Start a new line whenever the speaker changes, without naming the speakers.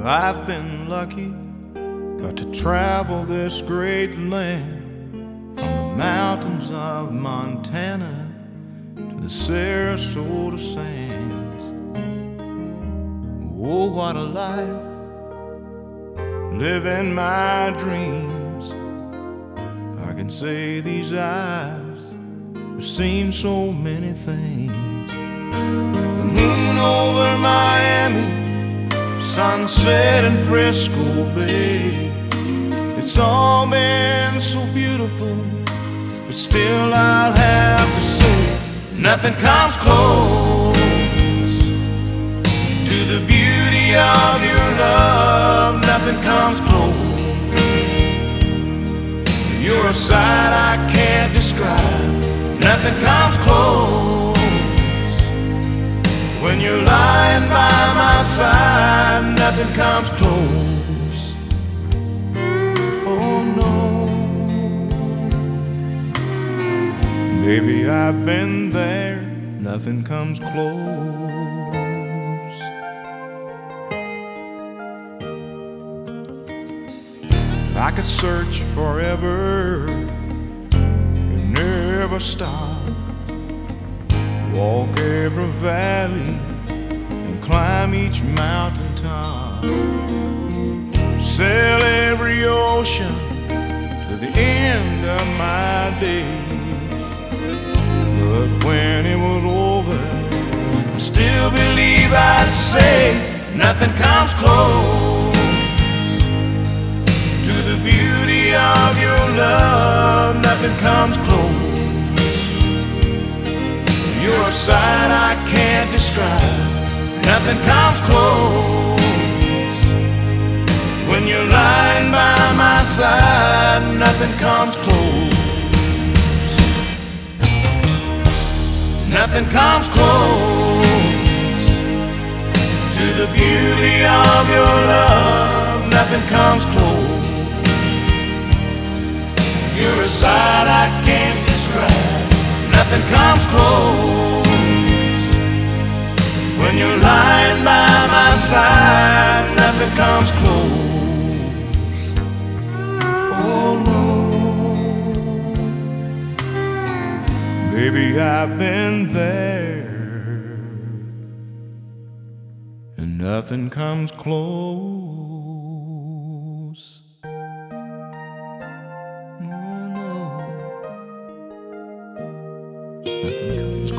I've been lucky, got to travel this great land, from the mountains of Montana to the Sarasota sands. Oh, what a life, living my dreams. I can say these eyes have seen so many things. The moon over Miami, sunset in Frisco Bay. It's all been so beautiful, but still I'll have to say nothing comes close to the beauty of your love. Nothing comes close. You're a sight I can't describe. Nothing comes close when you're lying by my side. Nothing comes close. Oh no. Maybe I've been there. Nothing comes close. I could search forever and never stop, walk every valley and climb each mountaintop, sail every ocean to the end of my days. But when it was over, I still believe I'd say nothing comes close to the beauty of your love. Nothing comes close. You're a sight I can't describe. Nothing comes close when you're lying by my side. Nothing comes close. Nothing comes close to the beauty of your love. Nothing comes close. You're a sight I can't describe. Nothing comes close when you're lying by my side. Nothing comes close. Oh no. Baby, I've been there, and nothing comes close. No, no. Nothing comes